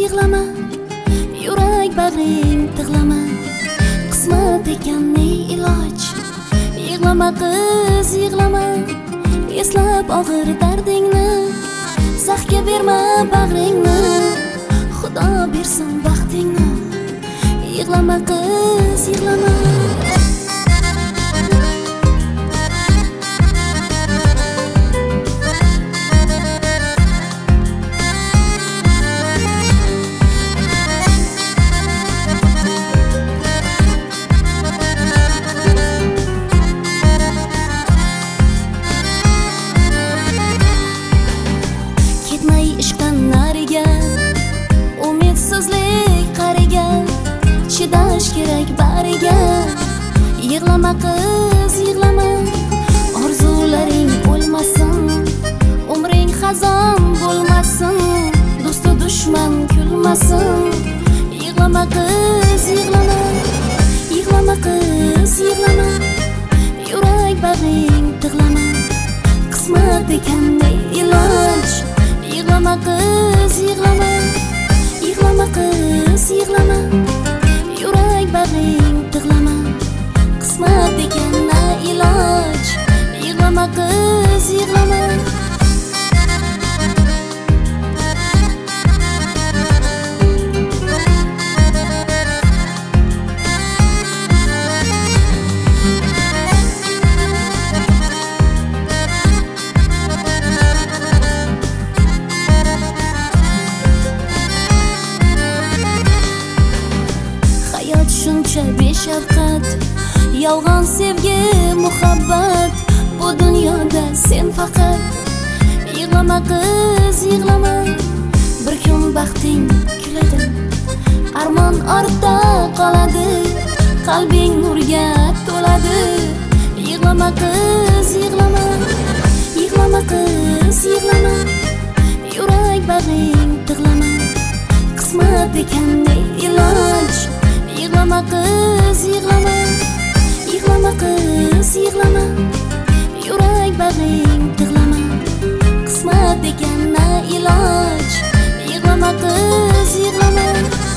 yig'lama, yurak bag'ring tig'lama, qismat ekan ne iloj. Yig'lama qiz, yig'lama, eslab og'ir dardingni, zaxga berma bag'ringni, Xudo bersin baxtingni. Yig'lama qiz, yig'lama. Ketmay ishqdan nariga, umidsizlik qariga, chidash kerak bariga. Yig'lama qiz, yig'lama, orzularing o'lmasin, umring xazon bo'lmasin, do'stu dushman kulmasin. Yig'lama qiz, yig'lama, yig'lama qiz, yig'lama, yurak bag'ring tig'lama, qismat ekan ne iloj. Yig'lama qiz, yig'lama, yig'lama qiz, yig'lama, yurak bag'ring tig'lama, qismat ekan na iloj. Yig'lama qiz, yig'lama. Shuncha beshafqat, yolg'on sevgi, muhabbat, bu dunyoda sen faqat. Yig'lama qiz, yig'lama, bir kun baxting kuladi, armon ortda qoladi, qalbing nurga to'ladi. Yig'lama qiz, yig'lama, yig'lama qiz, yig'lama, yurak bag'ring tig'lama, qismat ekan ne iloj. Yig'lama qiz, yig'lama, yig'lama qiz, yig'lama, yurak bag'ring tig'lama, qismat ekan na iloj. Yig'lama qiz, yig'lama.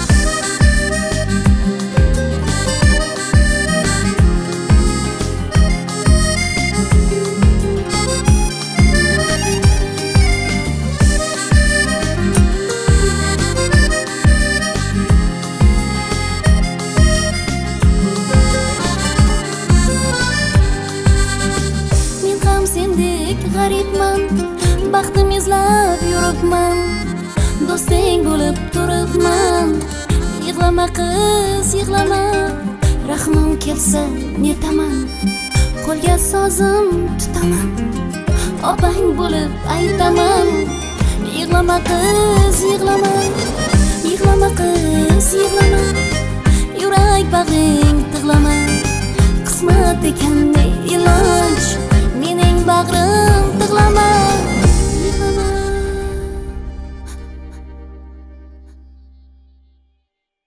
G'aribman, baxtim izlab yuribman, do'sting bo'lib turibman. Yig'lama qiz, yig'lama, rahmim kelsa netaman, qo'lga sozim tutaman, opang bo'lib aytaman. Yig'lama qiz, yig'lama, yig'lama qiz, yig'lama, yurak bag'ring tig'lama, qismat ekan ne iloj. Mening bag'rim tig'lama.